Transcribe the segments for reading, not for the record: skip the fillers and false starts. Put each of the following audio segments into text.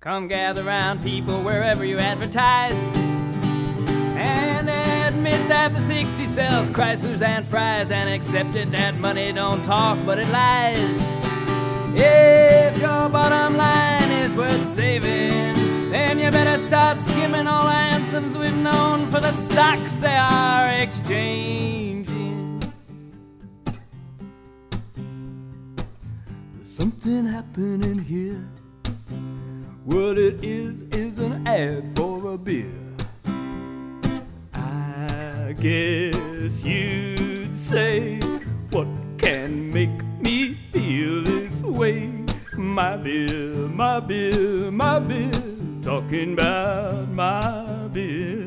Come gather round, people, wherever you advertise, and admit that the 60 sells Chryslers and fries, and accept it that money don't talk but it lies. If your bottom line is worth saving, then you better start skimming all anthems we've known for the stocks they are exchanging. There's something happening here. What it is an ad for a beer. I guess you'd say, what can make me feel this way? My beer, my beer, my beer, talking about my beer.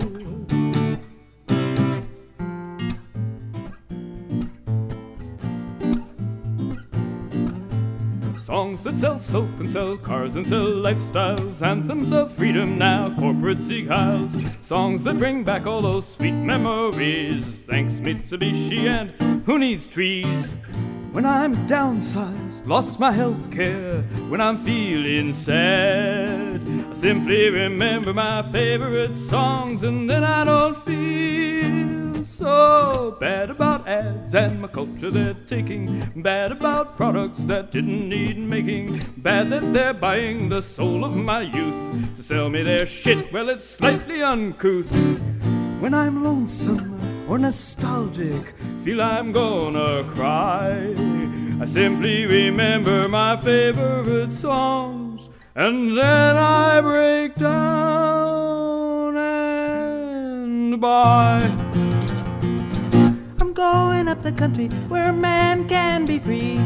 Songs that sell soap and sell cars and sell lifestyles, anthems of freedom now, corporate Sieg-Heils. Songs that bring back all those sweet memories. Thanks Mitsubishi and who needs trees? When I'm downsized, lost my health care, when I'm feeling sad, I simply remember my favorite songs, and then I don't feel so bad about ads and my culture they're taking, bad about products that didn't need making, bad that they're buying the soul of my youth to sell me their shit. Well, it's slightly uncouth. When I'm lonesome or nostalgic, feel I'm gonna cry, I simply remember my favorite songs, and then I break down and buy. I'm going up the country where a man can be free.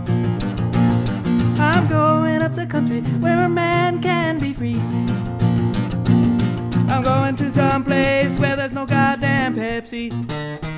I'm going up the country where a man can be free. I'm going to some place where there's no goddamn Pepsi.